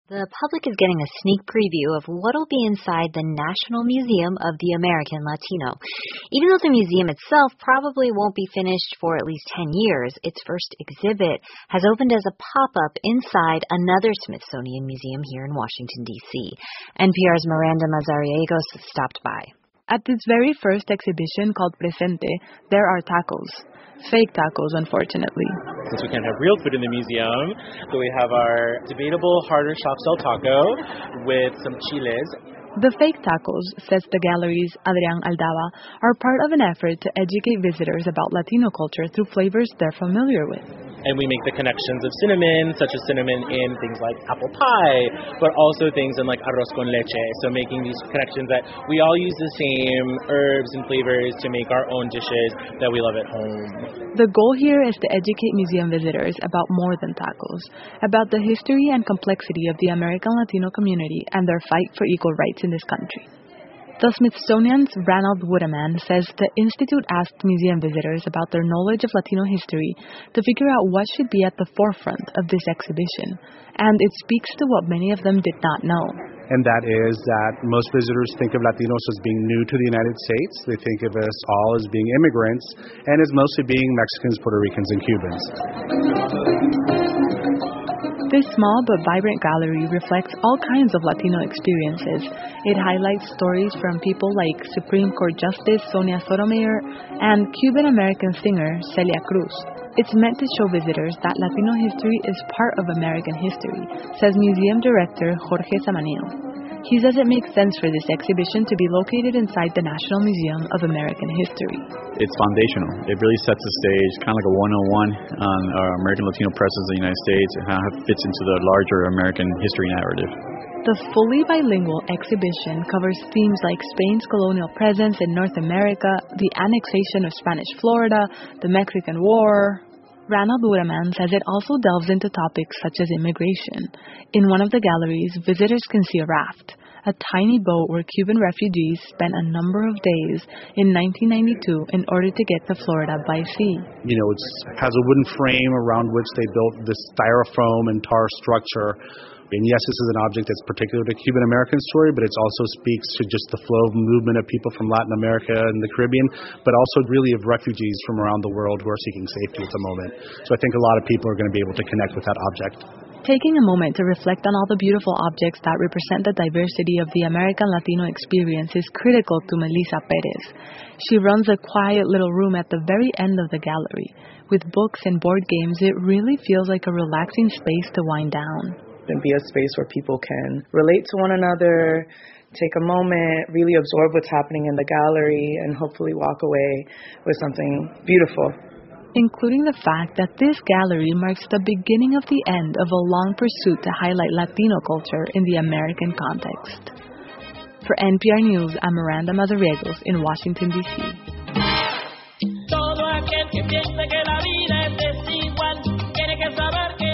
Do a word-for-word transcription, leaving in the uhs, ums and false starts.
The public is getting a sneak preview of what'll be inside the National Museum of the American Latino. Even though the museum itself probably won't be finished for at least ten years, its first exhibit has opened as a pop-up inside another Smithsonian museum here in Washington, D C. N P R's Miranda Mazariegos stopped by. At this very first exhibition called Presente, there are tacos. Fake tacos, unfortunately. Since we can't have real food in the museum, so we have our debatable harder soft shell taco with some chiles. The fake tacos, says the gallery's Adrián Aldaba, are part of an effort to educate visitors about Latino culture through flavors they're familiar with. And we make the connections of cinnamon, such as cinnamon in things like apple pie, but also things in like arroz con leche. So making these connections that we all use the same herbs and flavors to make our own dishes that we love at home. The goal here is to educate museum visitors about more than tacos, about the history and complexity of the American Latino community and their fight for equal rights in this country. The Smithsonian's Ranald Woodaman says the Institute asked museum visitors about their knowledge of Latino history to figure out what should be at the forefront of this exhibition, and it speaks to what many of them did not know. And that is that most visitors think of Latinos as being new to the United States. They think of us all as being immigrants, and as mostly being Mexicans, Puerto Ricans, and Cubans. This small but vibrant gallery reflects all kinds of Latino experiences. It highlights stories from people like Supreme Court Justice Sonia Sotomayor and Cuban-American singer Celia Cruz. It's meant to show visitors that Latino history is part of American history, says Museum Director Jorge Samanio. He says it makes sense for this exhibition to be located inside the National Museum of American History. It's foundational. It really sets the stage, kind of like a one oh one on our American Latino presence in the United States and how it fits into the larger American history narrative. The fully bilingual exhibition covers themes like Spain's colonial presence in North America, the annexation of Spanish Florida, the Mexican War. Ranald Woodaman says it also delves into topics such as immigration. In one of the galleries, visitors can see a raft, a tiny boat where Cuban refugees spent a number of days in nineteen ninety-two in order to get to Florida by sea. You know, it has a wooden frame around which they built this styrofoam and tar structure. And yes, this is an object that's particular to Cuban-American story, but it also speaks to just the flow of movement of people from Latin America and the Caribbean, but also really of refugees from around the world who are seeking safety at the moment. So I think a lot of people are going to be able to connect with that object. Taking a moment to reflect on all the beautiful objects that represent the diversity of the American Latino experience is critical to Melissa Perez. She runs a quiet little room at the very end of the gallery. With books and board games, it really feels like a relaxing space to wind down. And be a space where people can relate to one another, take a moment, really absorb what's happening in the gallery, and hopefully walk away with something beautiful. Including the fact that this gallery marks the beginning of the end of a long pursuit to highlight Latino culture in the American context. For N P R News, I'm Miranda Mazariegos in Washington, D C. Todo aquel que piense que la vida es desigual, tiene que saber que